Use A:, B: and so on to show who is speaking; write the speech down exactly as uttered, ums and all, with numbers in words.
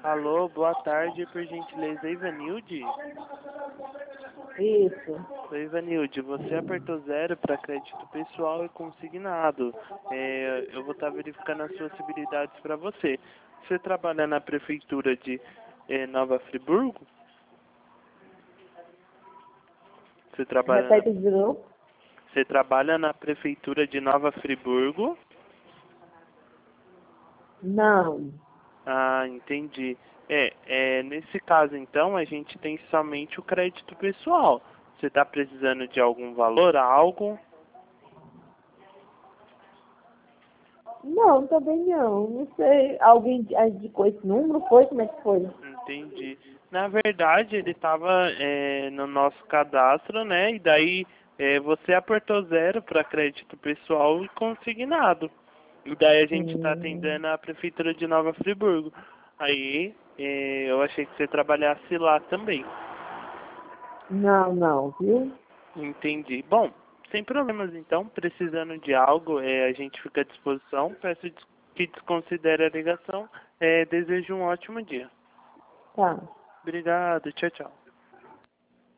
A: Alô, boa tarde, por gentileza, Ivanilde?
B: Isso.
A: Oi, Ivanilde, você apertou zero para crédito pessoal e consignado. É, eu vou estar verificando as possibilidades para você. Você trabalha na prefeitura de é, Nova Friburgo? Você trabalha na,
B: Repete de novo.
A: você trabalha na prefeitura de Nova Friburgo?
B: Não.
A: Ah, entendi. É, é, nesse caso, então, a gente tem somente o crédito pessoal. Você está precisando de algum valor, algo?
B: Não, também não. Não sei. Alguém indicou esse número? Foi? Como é que foi?
A: Entendi. Na verdade, ele estava no nosso cadastro, né? E daí é, você apertou zero para crédito pessoal e consignado. E daí a gente está
B: Hum,
A: atendendo a prefeitura de Nova Friburgo. Aí é, eu achei que você trabalhasse lá também.
B: não, não, viu?
A: Entendi. Bom, sem problemas então. Precisando de algo, é, a gente fica à disposição. Peço des- que desconsidere a ligação. É, desejo um ótimo dia.
B: Tá.
A: Obrigado. Tchau, tchau.